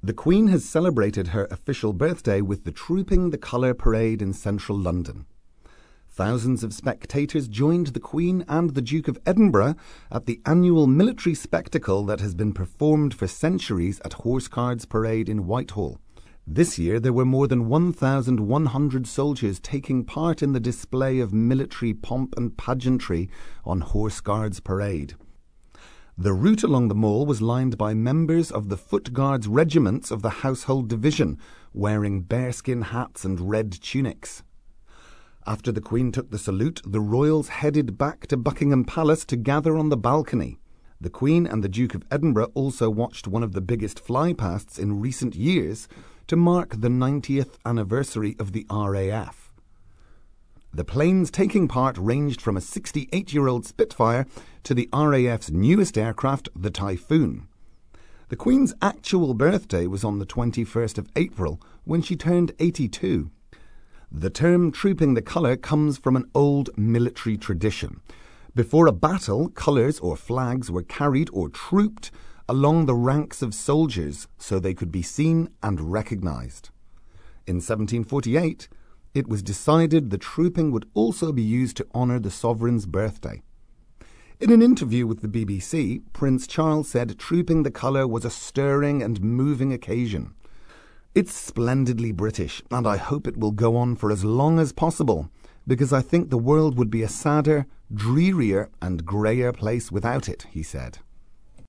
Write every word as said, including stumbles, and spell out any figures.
The Queen has celebrated her official birthday with the Trooping the Colour parade in central London. Thousands of spectators joined the Queen and the Duke of Edinburgh at the annual military spectacle that has been performed for centuries at Horse Guards Parade in Whitehall. This year there were more than one thousand one hundred soldiers taking part in the display of military pomp and pageantry on Horse Guards Parade. The route along the Mall was lined by members of the Foot Guards regiments of the Household Division, wearing bearskin hats and red tunics. After the Queen took the salute, the royals headed back to Buckingham Palace to gather on the balcony. The Queen and the Duke of Edinburgh also watched one of the biggest flypasts in recent years to mark the ninetieth anniversary of the R A F. The planes taking part ranged from a sixty-eight-year-old Spitfire to the R A F's newest aircraft, the Typhoon. The Queen's actual birthday was on the twenty-first of April, when she turned eighty-two. The term trooping the colour comes from an old military tradition. Before a battle, colours or flags were carried or trooped along the ranks of soldiers so they could be seen and recognised. In seventeen forty-eight, it was decided the trooping would also be used to honour the sovereign's birthday. In an interview with the B B C, Prince Charles said trooping the colour was a stirring and moving occasion. It's splendidly British, and I hope it will go on for as long as possible, because I think the world would be a sadder, drearier and greyer place without it, he said.